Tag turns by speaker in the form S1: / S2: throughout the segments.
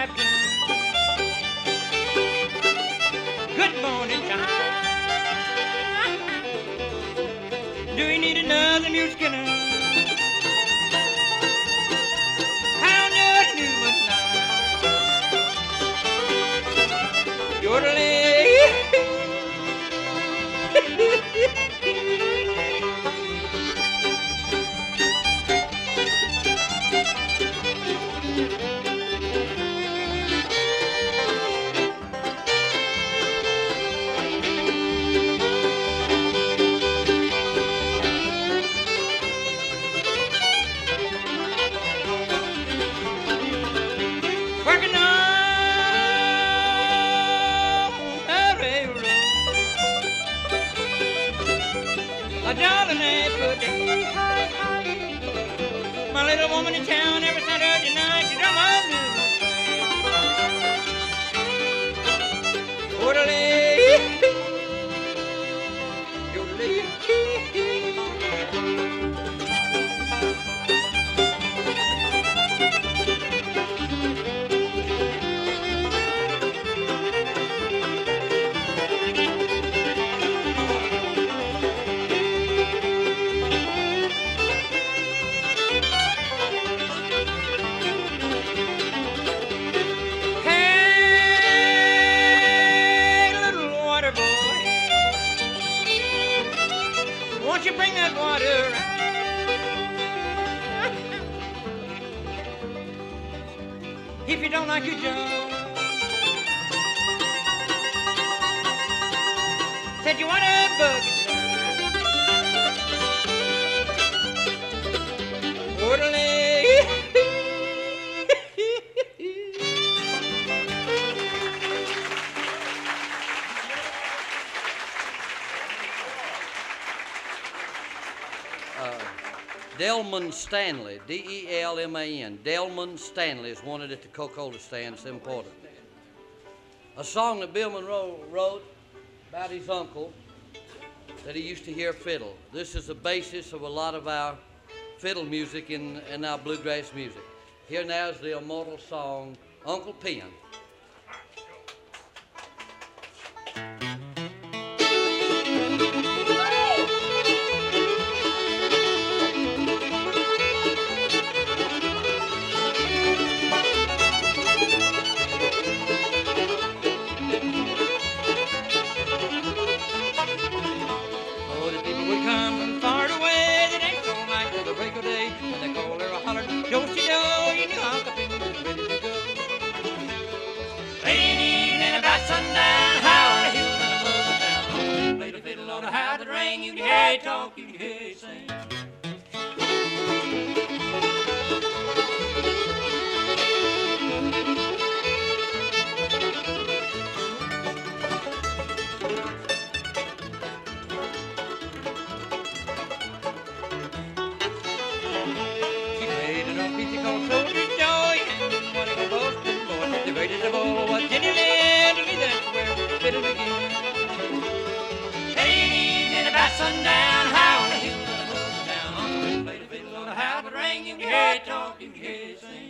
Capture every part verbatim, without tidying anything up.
S1: napkin. Good morning, John. Do you need another new Skinner? How new new but now? Yodeling. Working on the railroad, a darling ain't put the my little woman in town every Saturday night. She drum my blues. Orderly, yodeling. Won't you bring that water around? If you don't like your job, said you want a buggy. Orderly.
S2: Delman Stanley, D E L M A N. Delman Stanley is wanted at the Coca-Cola stand. It's important. A song that Bill Monroe wrote about his uncle that he used to hear fiddle. This is the basis of a lot of our fiddle music and, and our bluegrass music. Here now is the immortal song, Uncle Pen. You can hear it talk, you can hear it sing. She played it on Beachy called Soldier Joy, and what it was good boy. The greatest of all was Jenny Lind, that's where the fiddle began. By sundown, high on the hill, and I was down. Uncle played the fiddle on a halberd ring. You can hear it talk, you can hear it sing.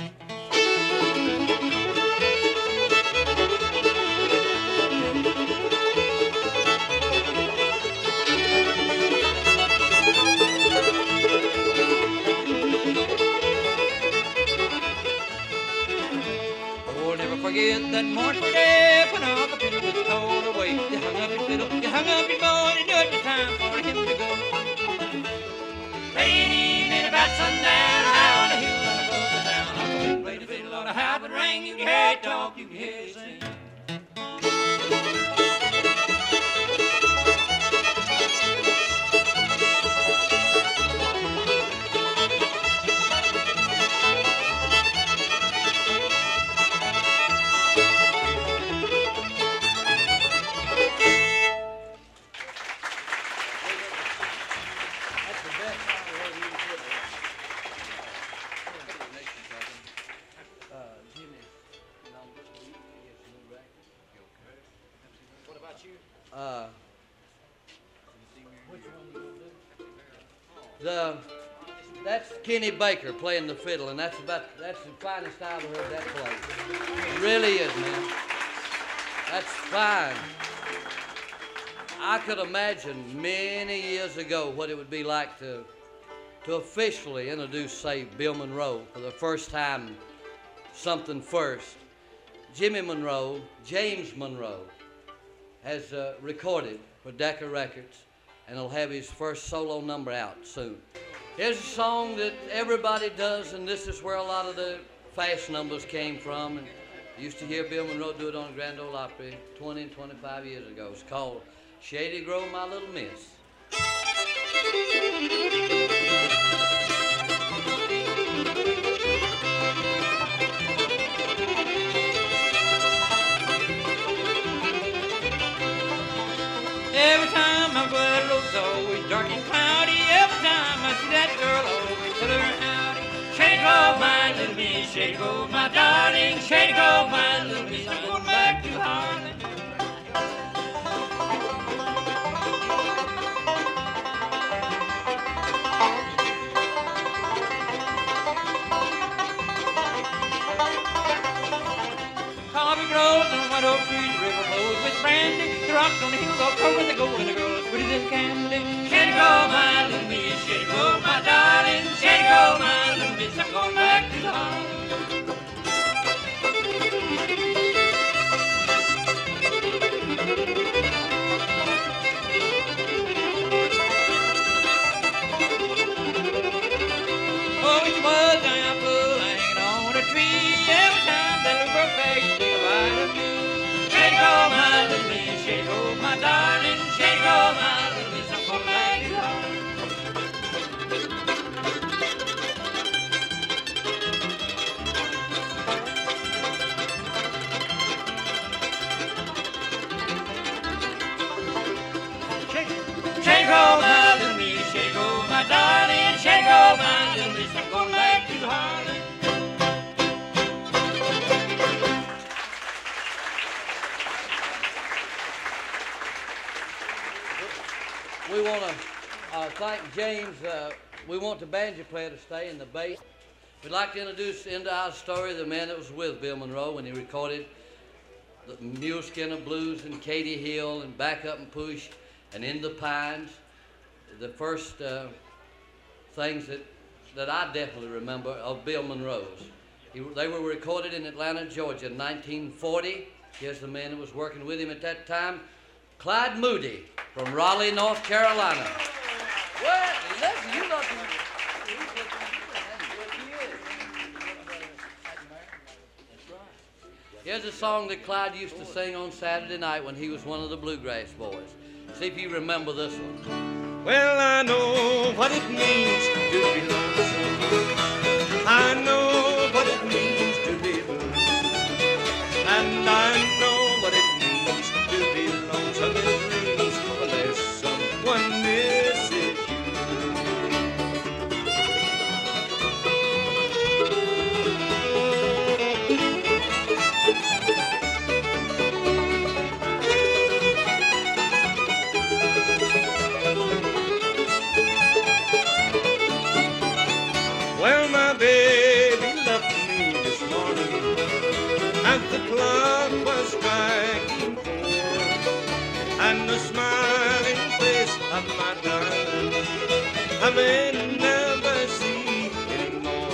S2: Oh, never forget that mournful day when Uncle Fiddle was towed away. You hung up your fiddle, you hung up your bow, and you knew it was time for him to go. Late evening about sundown, high on the hill, and the buzz down. Uncle Fiddle played the fiddle on a halberd ring. You can hear it talk, you can hear it sing. that's Kenny Baker playing the fiddle, and that's about that's the finest I ever heard that play. It really is, man. That's fine. I could imagine many years ago what it would be like to to officially introduce, say, Bill Monroe for the first time, something first. Jimmy Monroe, James Monroe, has uh, recorded for Decca Records, and he'll have his first solo number out soon. Here's a song that everybody does, and this is where a lot of the fast numbers came from. And I used to hear Bill Monroe do it on Grand Ole Opry twenty and twenty-five years ago. It's called Shady Grove, My Little Miss.
S1: Every time I go out, it's always dark and cloudy. Every time I see that girl, I always tell her howdy. Shady Grove, my little miss, Shady Grove, my darling. Shady Grove, my little miss, I'm going back to Harlan. Coffee grows and white oak trees, the river flows with brandy. The rocks on the hills all covered with the gold, and the girl is sweeter than candy. Shady Grove, my little miss, Shady Grove, my darling. Shady Grove, my little miss, I'm going back to the Harlan. Oh, it was an apple hanging on a tree. Every time that little bird begs me right of me. Shady Grove, my little miss, Shady Grove, my darling. Shady Grove, my little miss, I'm going back to Harlan. Shady Grove, my little miss, Shady Grove, my darling. Shady Grove, my little miss, I'm going back to Harlan.
S2: We want to uh, thank James. Uh, we want the banjo player to stay in the bass. We'd like to introduce into our story the man that was with Bill Monroe when he recorded the Mule Skinner Blues and Katie Hill and Back Up and Push and In the Pines. The first uh, things that, that I definitely remember of Bill Monroe's. He, they were recorded in Atlanta, Georgia in nineteen forty. Here's the man that was working with him at that time, Clyde Moody from Raleigh, North Carolina. Well, listen, you know. Here's a song that Clyde used to sing on Saturday night when he was one of the Bluegrass Boys. See if you remember this one.
S3: Well, I know what it means to be lonesome. I know what it means to be blue. And I know what it means to be lonesome and dreams when there's someone misses you. Well, my baby left me this morning as the clock was striking four, and the smiling face of my darling I may never see anymore.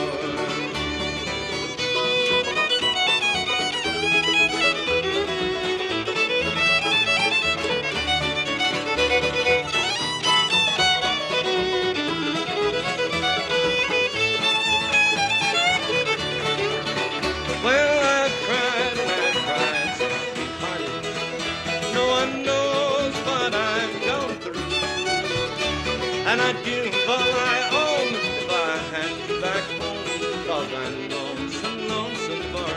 S3: Well, I cried and I cried since we parted. No one knows what I've gone through, and I'd give all I own if I had you back home, 'cause I'm lonesome, lonesome for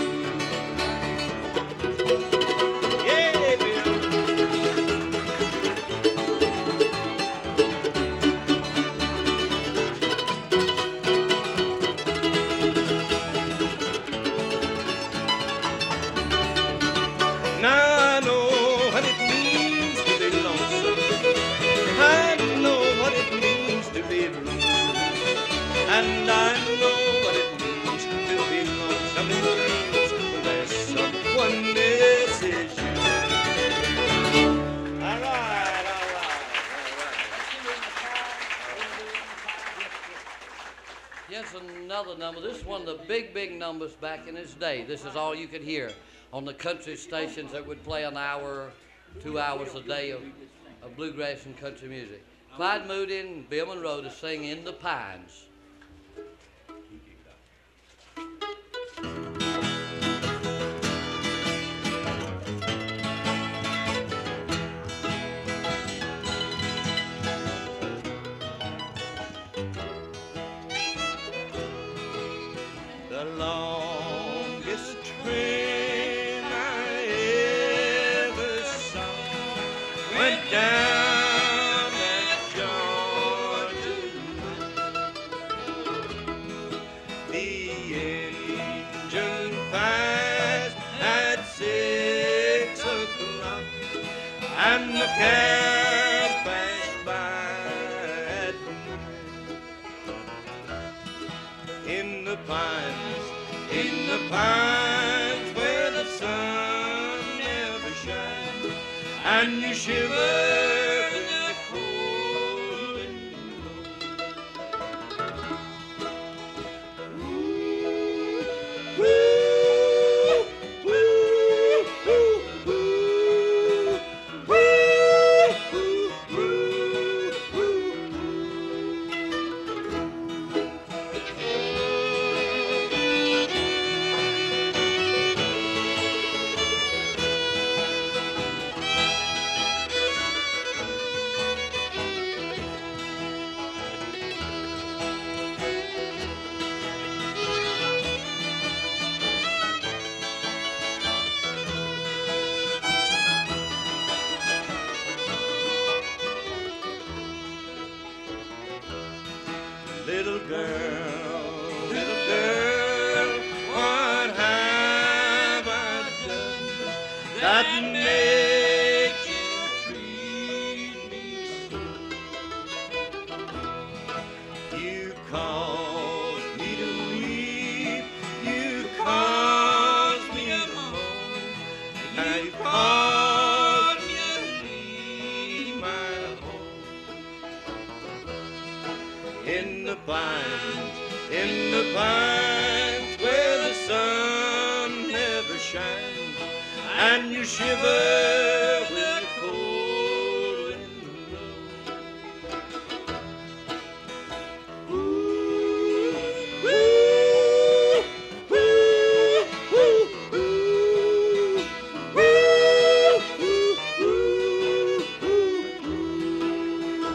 S3: you. Yeah, Bill. Now I know what it means to be lonesome. I know what it means
S2: number. This is one of the big, big numbers back in its day. This is all you could hear on the country stations that would play an hour, two hours a day of, of bluegrass and country music. Clyde Moody and Bill Monroe to sing In the Pines.
S3: The longest train I ever saw went down that Georgia line. The engine passed at six o'clock, and the cab passed by at nine. In the pines, in the pines where the sun never shines, and you shiver in the cold wind blows. Woo, woo, woo, woo, woo, woo, woo, Little girl, little girl, what have I done that makes you treat me so? You cause me to weep, you cause me to moan, now you cause me to leave my home. In the pines, in the pines where the sun never shines, and you shiver when the cold wind blows. Ooh, woo, woo, woo, woo, woo, woo, woo, woo.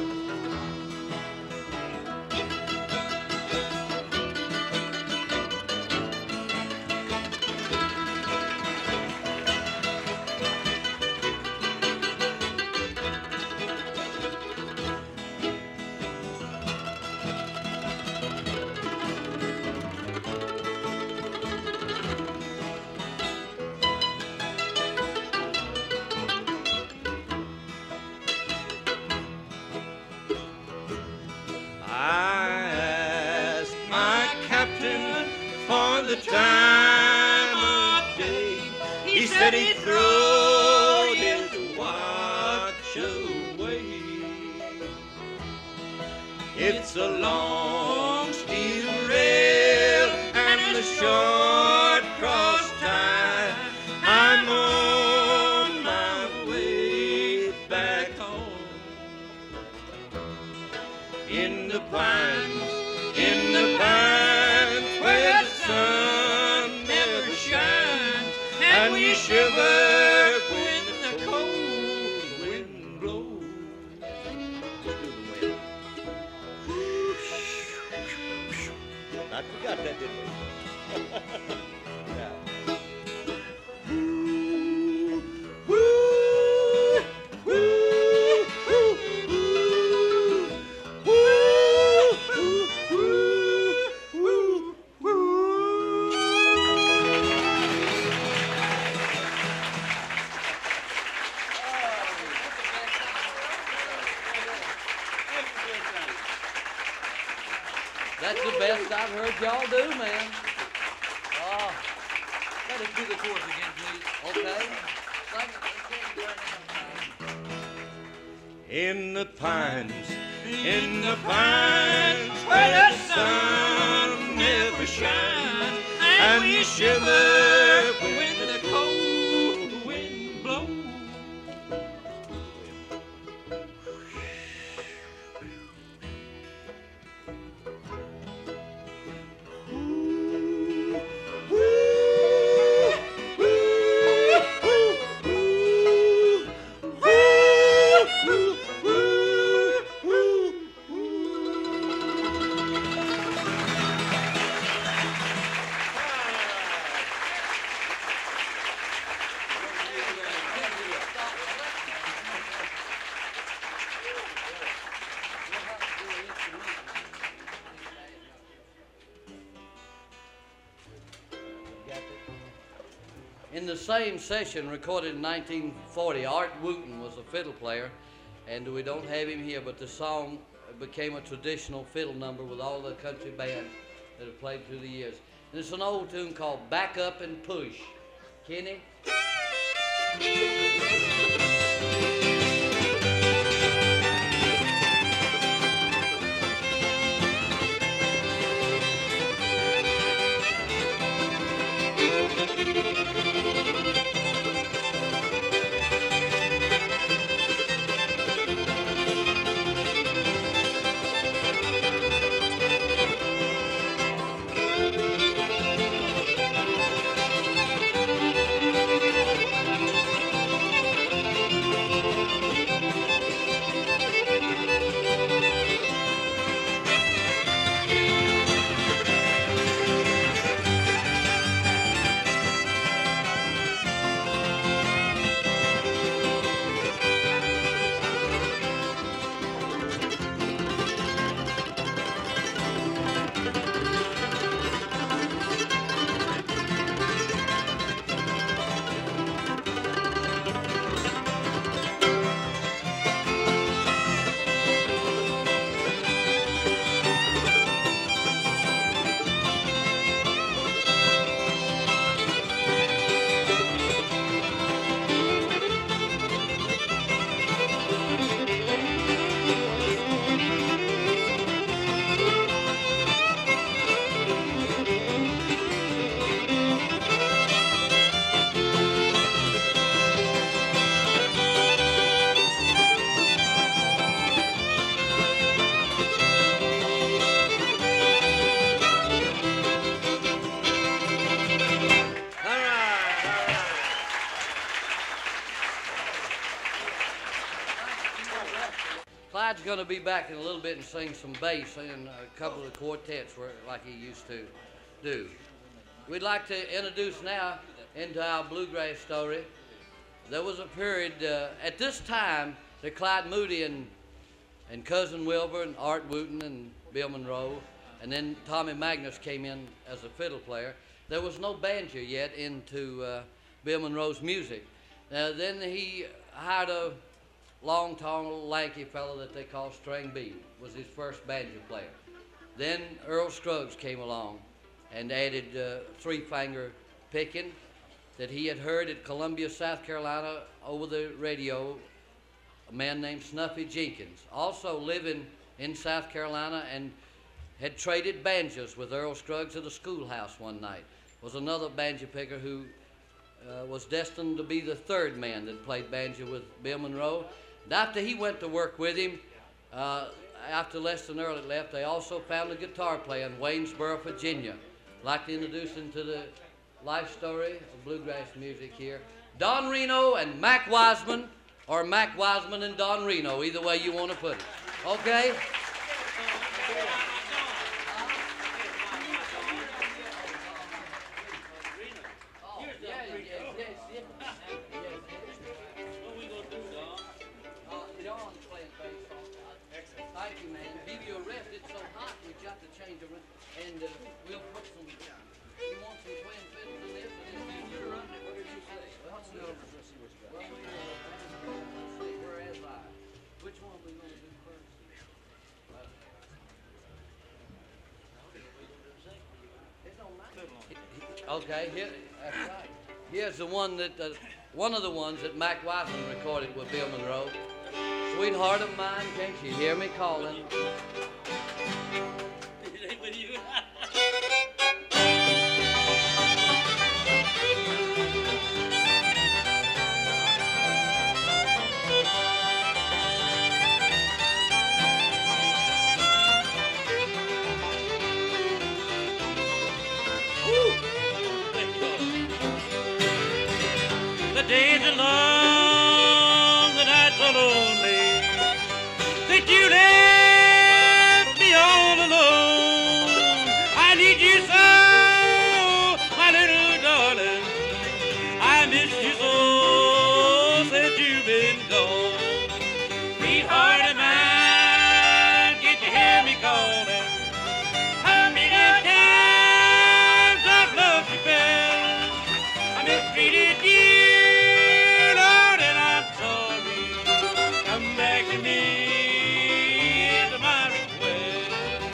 S3: I asked my captain for the time of day. He said he'd throw his watch away. It's a long steel rail and a short cross tie. I'm on my way back home. In the pines, in the pines where the sun never shines, and we shiver when the cold wind blows. Let's do the wind. I forgot that, didn't we? Yeah. Woo, woo, woo, woo, woo.
S2: That's the best I've heard y'all do, man. Oh,
S1: Let us do the chorus again, please.
S2: okay.
S3: In the pines, in the pines where the sun never roof shines, and we shiver when the cold wind blows.
S2: In the same session, recorded in nineteen forty, Art Wooten was a fiddle player, and we don't have him here, but the song became a traditional fiddle number with all the country bands that have played through the years. And it's an old tune called Back Up and Push. Kenny? Clyde's going to be back in a little bit and sing some bass in a couple of quartets where, like he used to do. We'd like to introduce now into our bluegrass story. There was a period, uh, at this time, that Clyde Moody and, and Cousin Wilbur and Art Wooten and Bill Monroe, and then Tommy Magnus came in as a fiddle player. There was no banjo yet into uh, Bill Monroe's music. Uh, then he hired a long, tall, lanky fellow that they called String Bean, was his first banjo player. Then Earl Scruggs came along and added uh, three-finger picking that he had heard at Columbia, South Carolina over the radio, a man named Snuffy Jenkins, also living in South Carolina and had traded banjos with Earl Scruggs at a schoolhouse one night. Was another banjo picker who uh, was destined to be the third man that played banjo with Bill Monroe. And after he went to work with him, uh, after Lester Earl had left, they also found a guitar player in Waynesboro, Virginia. I'd like to introduce him to the life story of bluegrass music here. Don Reno and Mac Wiseman, or Mac Wiseman and Don Reno, either way you want to put it. Okay? And uh, we'll put some, you want some twin fiddles in this? And then what did you say? Well, let's see what you got. Well, let's see, whereas I, which one are we going to do first? It don't matter. Okay, here, that's right. Here's the one that, uh, one of the ones that Mac Wiseman recorded with Bill Monroe. Sweetheart of mine, can't you hear me calling?
S1: days are long, the nights are lonely, that you left me all alone. I need you so, my little darling. I miss you so since you've been gone. Sweetheart of mine, can't you hear me calling? How many times I've loved you, belle? I mistreated you, Lord, and I'm sorry. Come back to me is my request.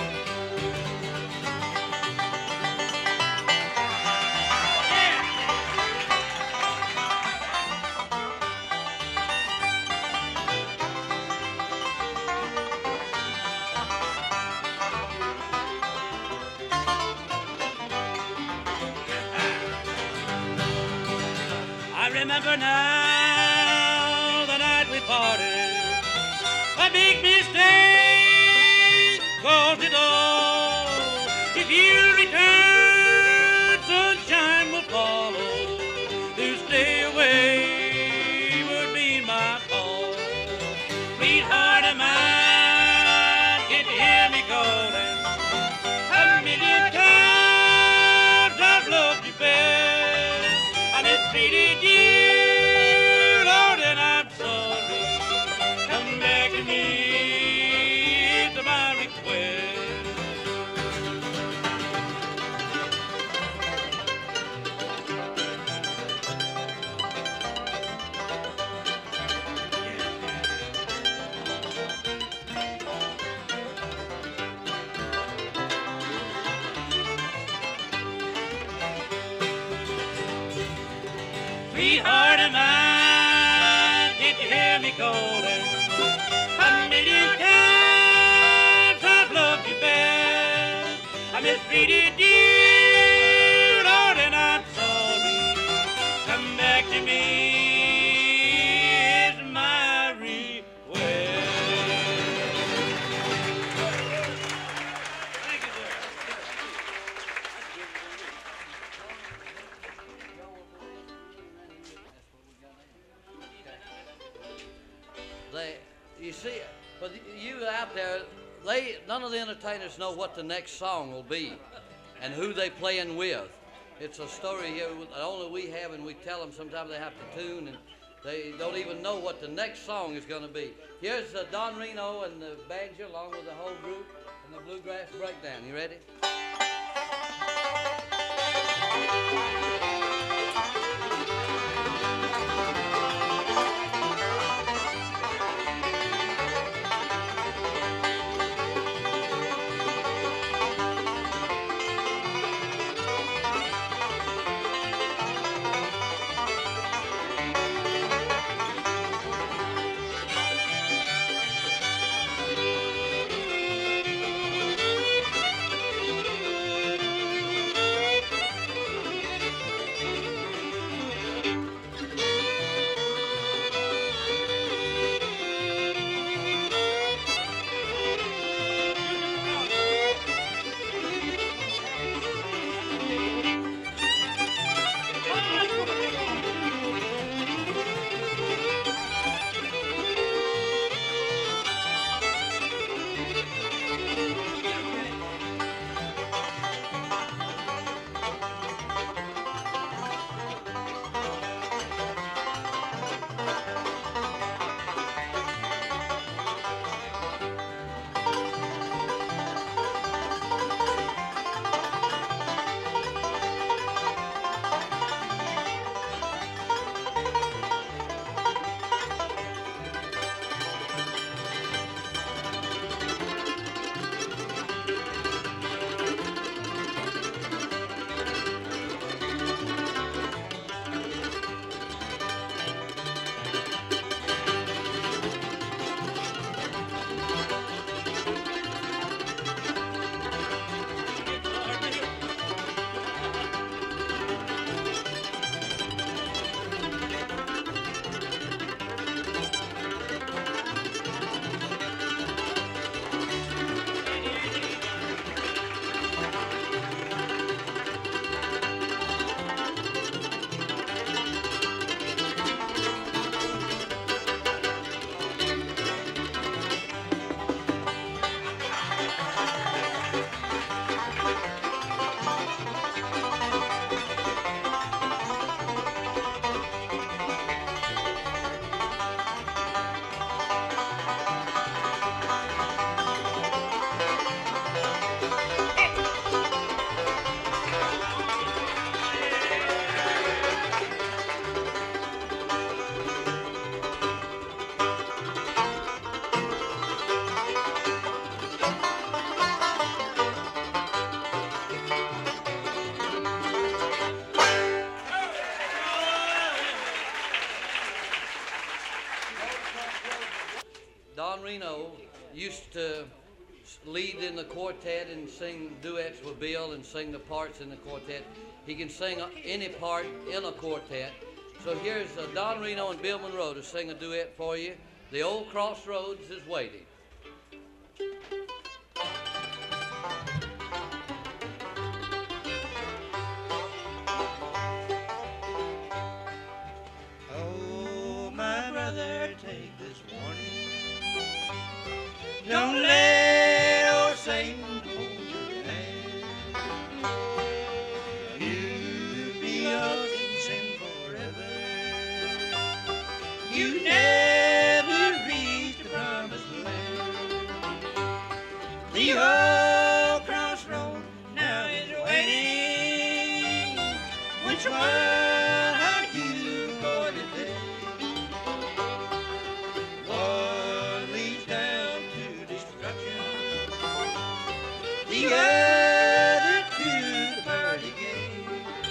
S1: I remember now the night we parted. A big mistake caused it all. If you return, sunshine will follow. To stay away would be my fault. Sweetheart of mine, can't you hear me calling? A million times I've loved you best. I mistreated you, Lord, and I'm sorry. Come back to me, it's my request. Sweetheart of mine, can't you hear me calling? A million times I've loved you best. I mistreated you, Lord, and I'm sorry. Come back to me is my request. Thank you, sir.
S2: They, you see, but you out there, they none of the entertainers know what the next song will be, and who they playing with. It's a story here that only we have, and we tell them. Sometimes they have to tune, and they don't even know what the next song is going to be. Here's uh, Don Reno and the banjo, along with the whole group, and the bluegrass breakdown. You ready? lead in the quartet and sing duets with Bill and sing the parts in the quartet. He can sing any part in a quartet. So here's uh, Don Reno and Bill Monroe to sing a duet for you. The Old Crossroads is Waiting.
S3: Oh, my brother, take this warning. Don't let old Satan hold your hand. You'll be lost in sin forever. You never reach the promised land. The old crossroad now is waiting. Which one are you going to take? One leads down to destruction, the other to the pearly gate.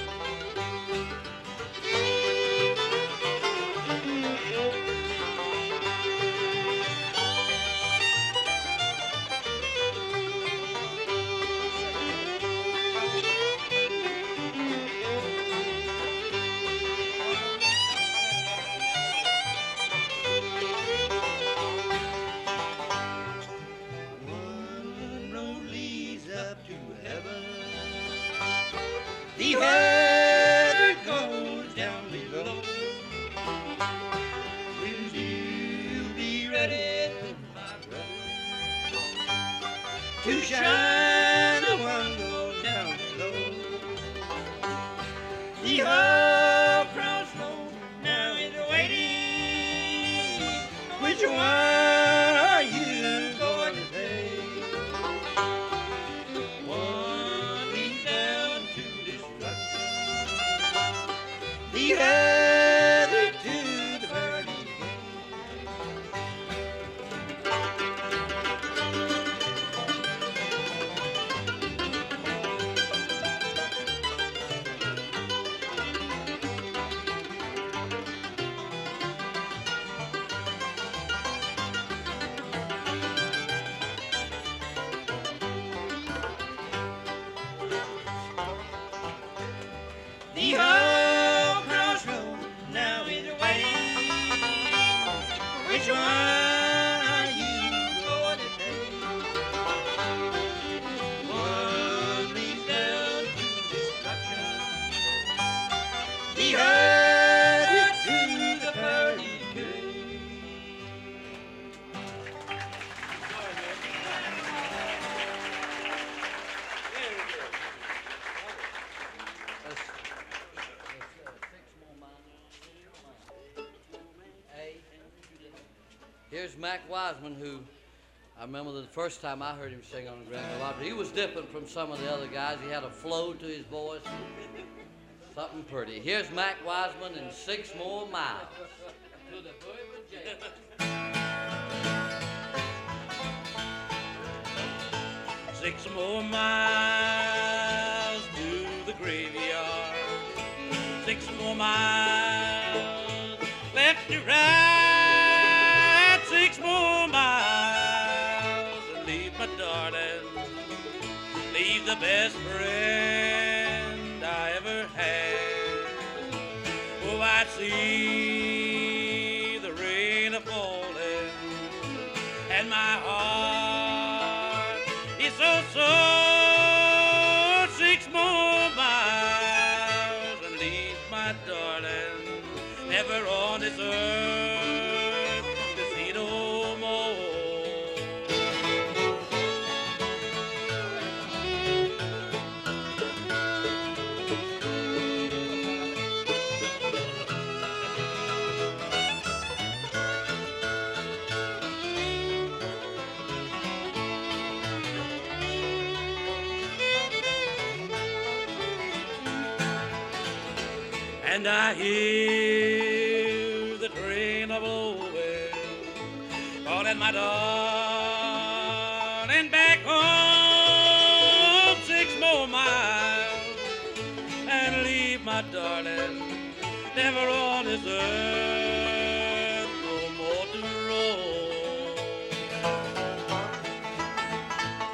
S3: One road leads up to heaven, the other goes down below. Will you be ready, my brother, to shine? The one goes down below. The old crossroad now is waiting. Which one are you going to take? One leads down to destruction, the other to the pearly gate. The old crossroad now is waiting. Which one are you going to take? One leads down to destruction, the other to the pearly gate.
S2: Let's- let's, uh, six more minors. A. Here's Mac Wiseman, who I remember the first time I heard him sing on the Grand Ole Opry. He was different from some of the other guys. He had a flow to his voice, something pretty. Here's Mac Wiseman and Six More Miles. To the Bourbon Jail.
S3: Six more miles to the graveyard. Six more miles left to ride. Six more miles and leave my darling. Leave the best friend I ever had. Oh, I see the rain a falling and my heart is so sore. Six more miles and leave my darling never on this earth to see no more. And I hear the train a blowing, calling my darling back home. Six more miles and leave my darling never on this earth no more to roam.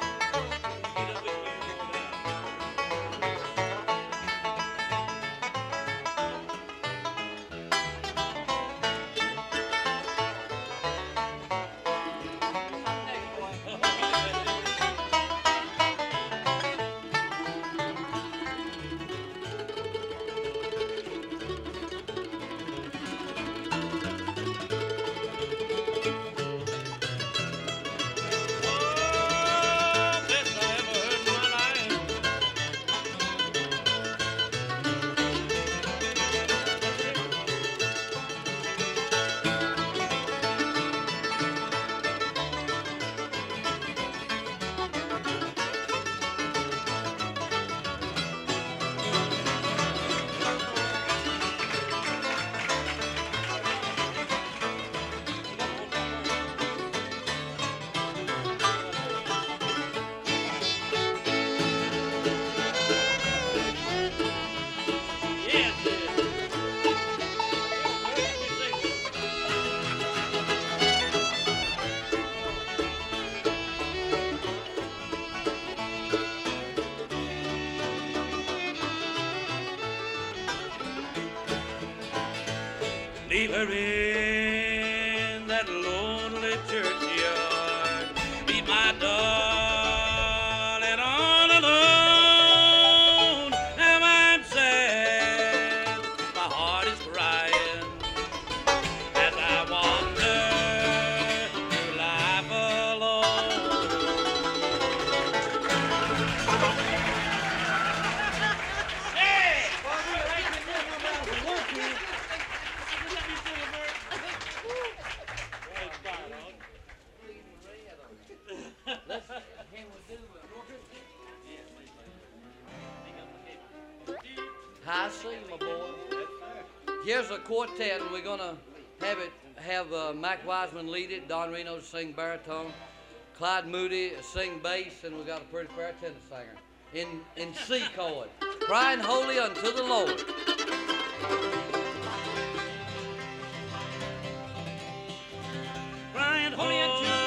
S3: leave her in that lonely churchyard. Leave my darling all alone. Now I'm sad, my heart is crying as I wander through life alone. Hey!
S2: High C, my boy. Here's a quartet, and we're gonna have it have uh, Mac Wiseman lead it, Don Reno sing baritone, Clyde Moody sing bass, and we got a pretty fair tenor singer in in C chord, crying holy unto the Lord.
S3: Crying holy unto the Lord.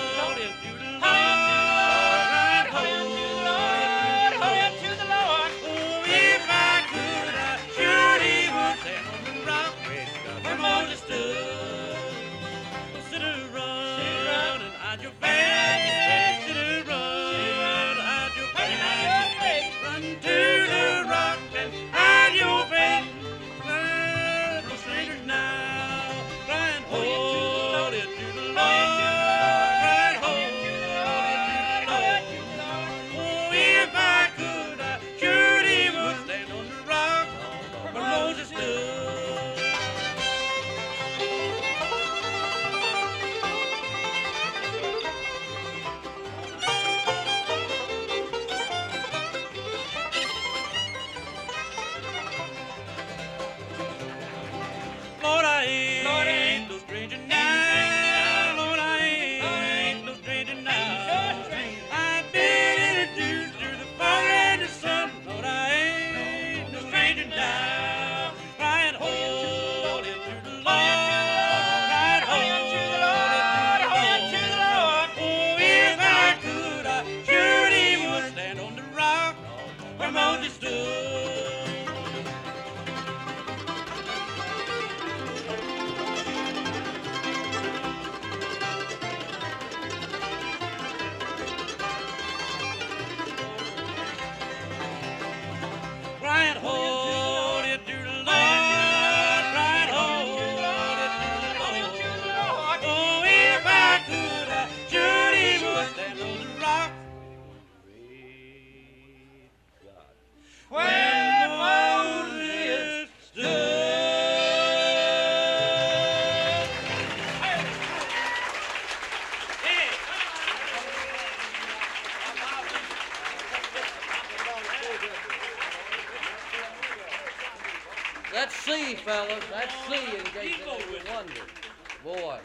S2: That's C, fellas. That's C in case you wonder. Boy.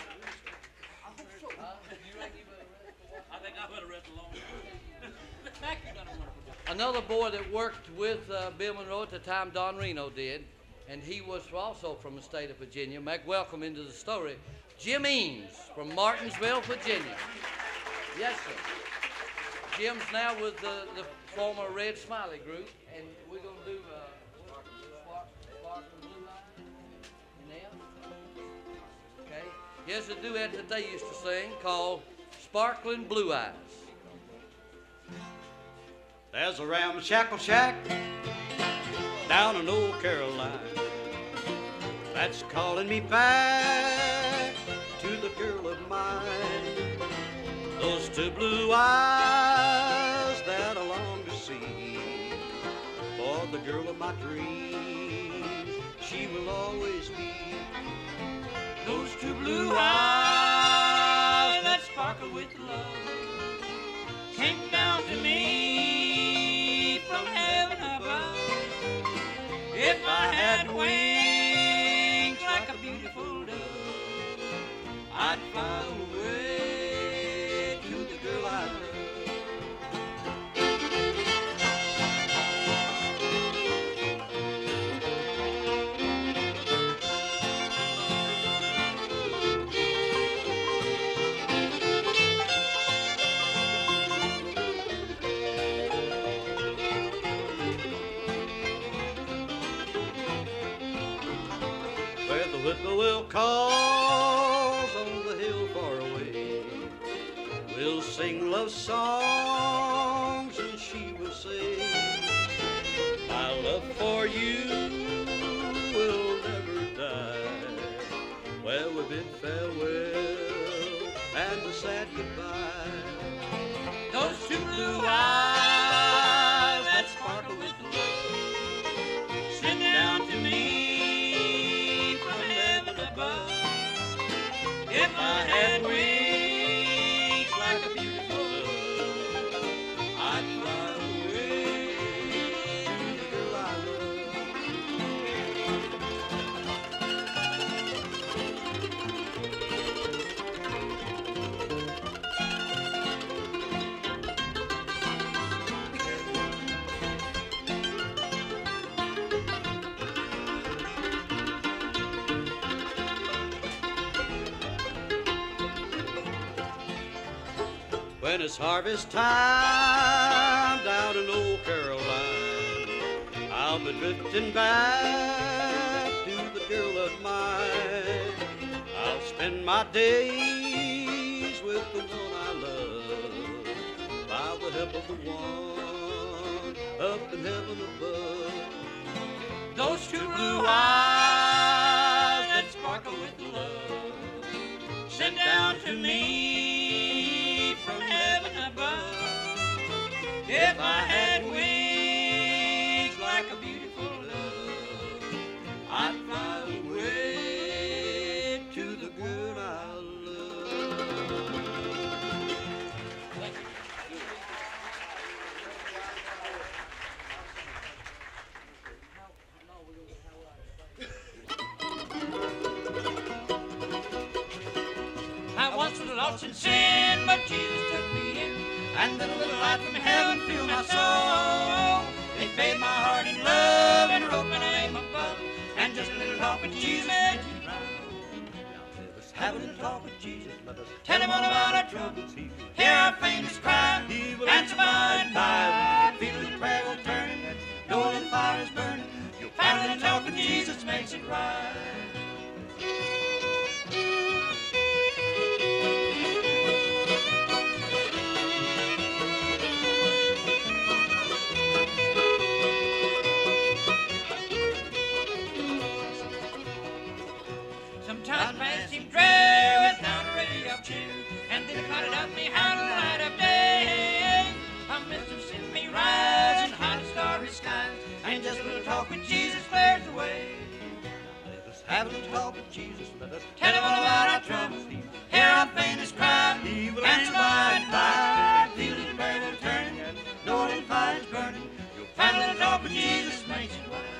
S3: I think I better rest alone.
S2: Another boy that worked with uh, Bill Monroe at the time Don Reno did, and he was also from the state of Virginia. Make welcome into the story, Jim Eames from Martinsville, Virginia. Yes, sir. Jim's now with the, the former Red Smiley group, and we're going to do uh, Sparkling Blue Eyes. Okay. Here's a duet that they used to sing called Sparkling Blue Eyes.
S3: There's a ramshackle shack down in Old Carolina that's calling me back to the girl of mine. Those two blue eyes that I long to see, for the girl of my dreams, she will always be. Those two blue eyes that sparkle with love came down to me from heaven above. If I had wings like a beautiful dove, I'd fly away to the girl I love. the whippoorwill calls on the hill far away. We'll sing love songs and she will say, my love for you will never die. Well, we bid farewell and a sad goodbye.
S1: Those two blue eyes that sparkle with love send down to me from heaven above. If I had wings like a beautiful dove, I'd fly away to the girl I
S3: When it's harvest time down in old Caroline, I'll be drifting back to the girl of mine. I'll spend my days with the one I love, by the help of the one up in heaven above.
S1: Those two blue eyes that sparkle with love send down to me from heaven above. If I had wings like a beautiful dove, I'd fly away to the girl I love. I once was lost in sin, but Jesus took me in, and then a little light from heaven filled my soul. It bathed my heart in love and wrote my name above, and just a little talk with Jesus made me proud. Have a little talk with Jesus, let us tell him all about our troubles, hear our faintest cry, he will answer by and by. Feel a little prayer will turn, know a little fire is burning, you'll find a little talk with Jesus makes it right. Sometimes man seems dreary without a ray of cheer, and then clouded up behind the light of day. A mist of sin may rise in hot and starry skies, and just a little talk with Jesus clears the way. Let us have a little talk with Jesus, let us tell him all about our troubles, hear our faintest cry, he will answer by and by. Feel a little prayer will turn, know a little fire is burning, you'll find a little talk with Jesus makes it right.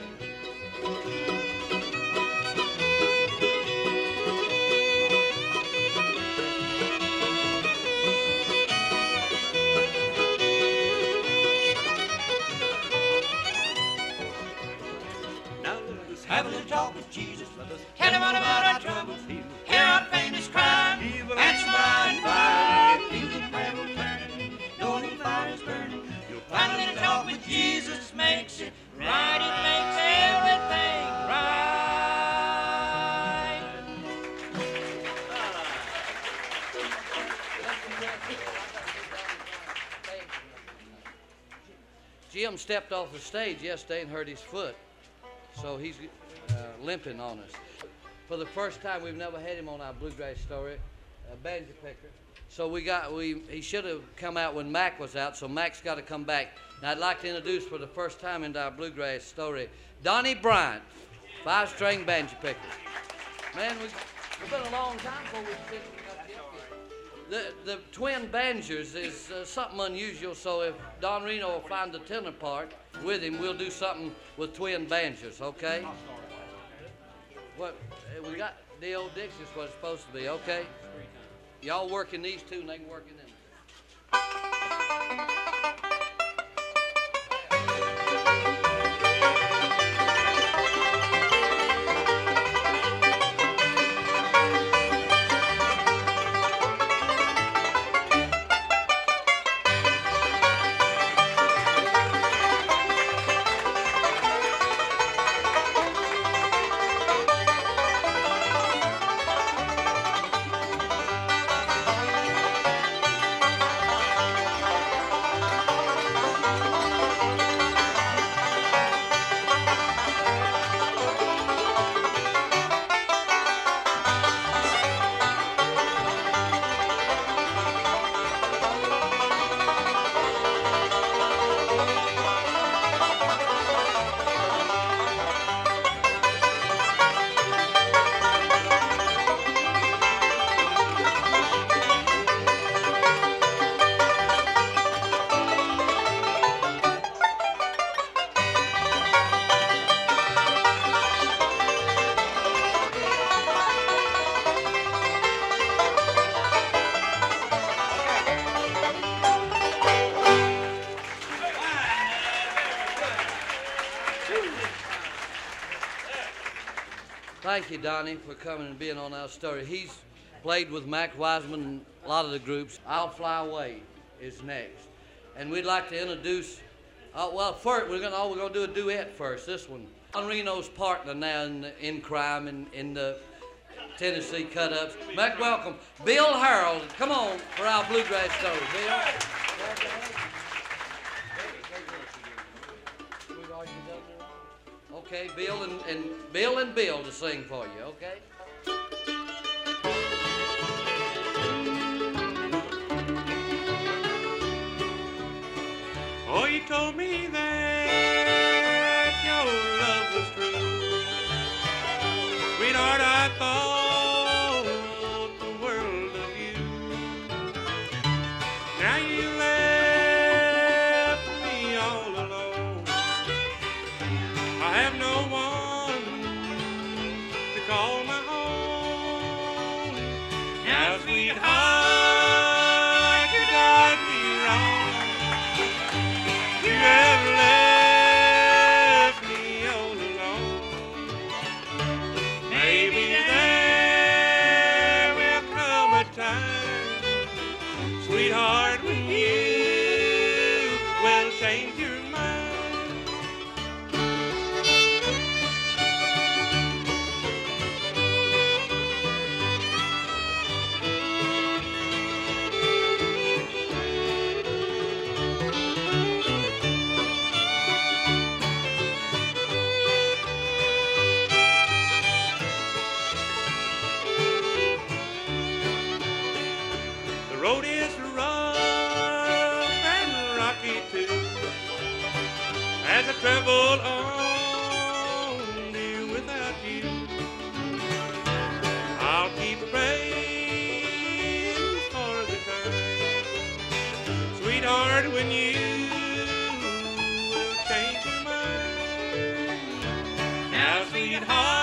S1: Have a little talk with Jesus, let us tell him all about our troubles, hear our faintest cry, he will answer by and by. Feel the prayer will turn, know a little fire is burning, you'll find a little talk with Jesus makes it right, it makes everything right.
S2: Jim stepped off the stage yesterday and hurt his foot, so he's uh, limping on us. For the first time, we've never had him on our bluegrass story, uh, banjo picker. So we got we he should have come out when Mac was out. So Mac's got to come back. And I'd like to introduce for the first time into our bluegrass story, Donnie Bryant, five-string banjo picker. Man, we, it's been a long time before we've seen him. The, the twin banjos is uh, something unusual, so if Don Reno will find the tenor part with him, we'll do something with twin banjos, okay? What, uh, we got the old Dixie's what it's supposed to be, okay? Y'all working these two and they can work in them. Thank you, Donnie, for coming and being on our story. He's played with Mac Wiseman and a lot of the groups. I'll Fly Away is next. And we'd like to introduce, uh, well, first, we're gonna, oh, we're gonna do a duet first, this one. Don Reno's partner now in, in crime and in, in the Tennessee cut-ups. Mac, welcome. Bill Harold, come on for our bluegrass story. Bill. Okay, Bill and, and Bill and Bill to sing for you, okay?
S3: Oh, you told me that your love was true. Sweetheart, I thought the world of you. Now you left me all alone. I have no one to call my own. Now, sweetheart, you done me wrong. You have left me all alone. Maybe there will come a time, sweetheart, when you will change your mind. The road is rough and rocky too, as I travel on, dear, without you. I'll keep praying for the time, sweetheart, when you will change your mind. Now, sweetheart,